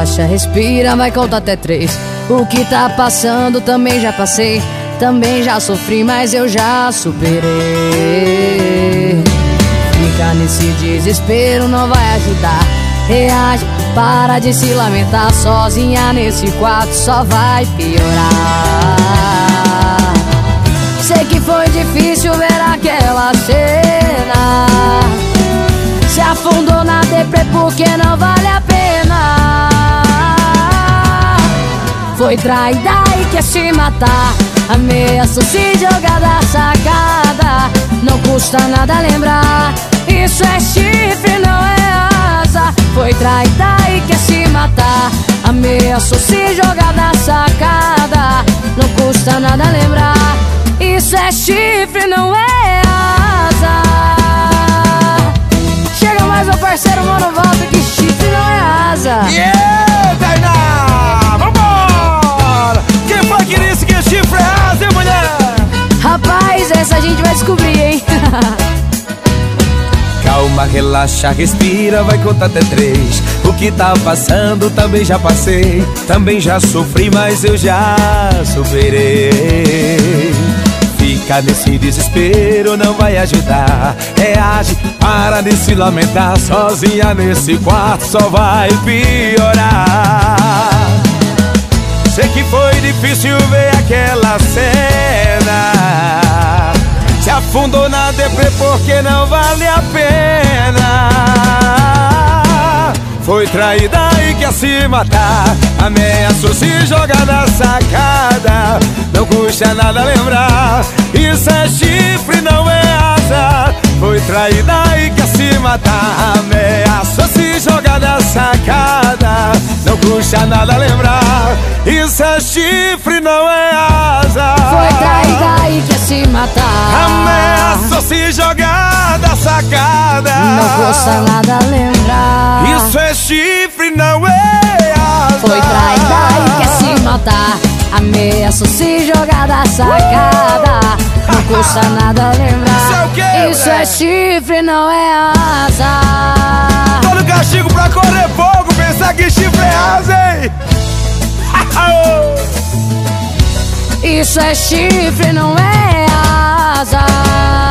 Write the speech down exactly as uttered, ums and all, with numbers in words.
relaxa, respira, vai contar até três. O que tá passando também já passei, também já sofri, mas eu já superei. Ficar nesse desespero não vai ajudar. Reage, para de se lamentar. Sozinha nesse quarto só vai piorar. Sei que foi difícil ver aquela cena. Se afundou na deprê porque não vale a pena. Foi traída e quer se matar. Ameaçou se jogar da sacada. Não custa nada lembrar. Isso é chifre, não é asa. Foi traída e quer se matar. Ameaçou se jogar da sacada. Não custa nada lembrar. Isso é chifre, não é asa. Chega mais, meu parceiro, mano, volta que chifre não é asa. Yeah, Tainá! Vambora! Quem foi que disse que chifre é asa, hein, mulher? Rapaz, essa a gente vai descobrir, hein? Calma, relaxa, respira, vai contar até três. O que tá passando também já passei, também já sofri, mas eu já superei. Ficar nesse desespero não vai ajudar. Reage, para de se lamentar. Sozinha nesse quarto só vai piorar. Sei que foi difícil ver aquela cena. Se afundou na deprê porque não vale a pena. Foi traída e quer se matar. Ameaçou se jogar na sacada. Não custa nada lembrar. Isso é chifre, não é asa. Foi traída e quer se matar. Ameaçou se jogar na sacada. Não custa nada lembrar. Isso é chifre, não é asa. Foi traída e quer se matar. Ameaçou se jogar da sacada. Não custa nada lembrar. Isso é chifre, não é asa. Foi traída e quer se matar. Ameaçou se jogar da sacada. Não custa nada lembrar. Isso é o quê, Isso é chifre, não é asa. Todo castigo pra correr fogo. Pensar que chifre é asa, hein? Isso é chifre, não é asa.